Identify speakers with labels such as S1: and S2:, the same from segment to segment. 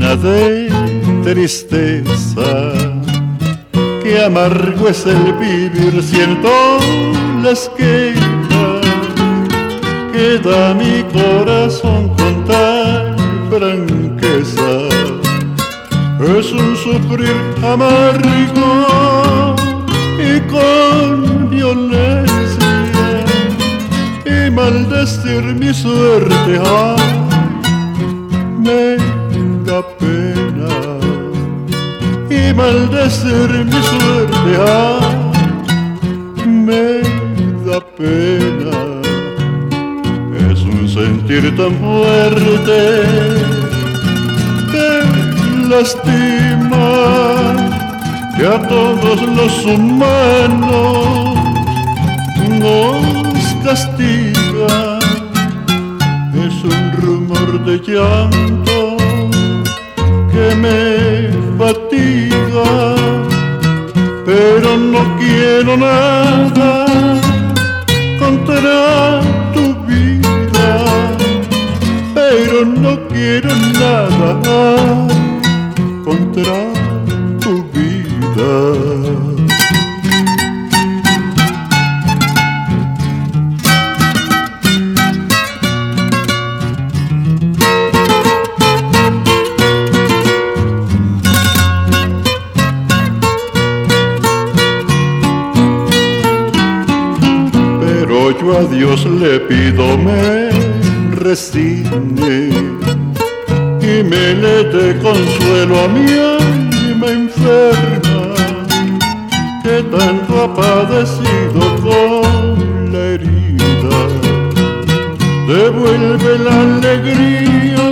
S1: llena de tristeza. Qué amargo es el vivir, siento las quejas que da mi corazón con tal franqueza. Es un sufrir amargo y con violencia, y maldecir mi suerte, ay, me da pena. Y maldecir mi suerte, ay, me da pena. Es un sentir tan fuerte que lastima, que a todos los humanos nos castiga. Es un rumor de llanto que me fatiga, pero no quiero nada contra tu vida, pero no quiero nada contra tu vida. Yo a Dios le pido me resigne y me le dé consuelo a mi alma enferma, que tanto ha padecido con la herida. Devuelve la alegría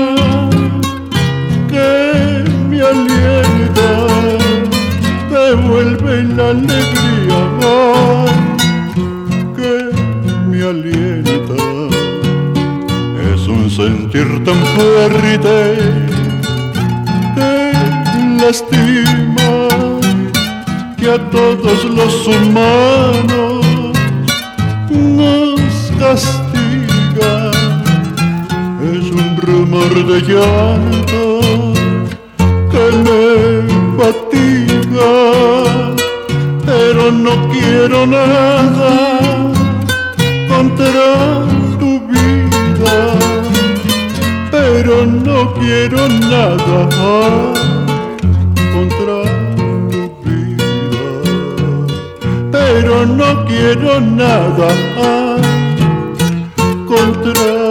S1: que me alienta, devuelve la alegría me alienta. Es un sentir tan fuerte que lastima, que a todos los humanos nos castiga. Es un rumor de llanto que me fatiga, pero no quiero nada contra tu vida, pero no quiero nada contra tu vida, pero no quiero nada contra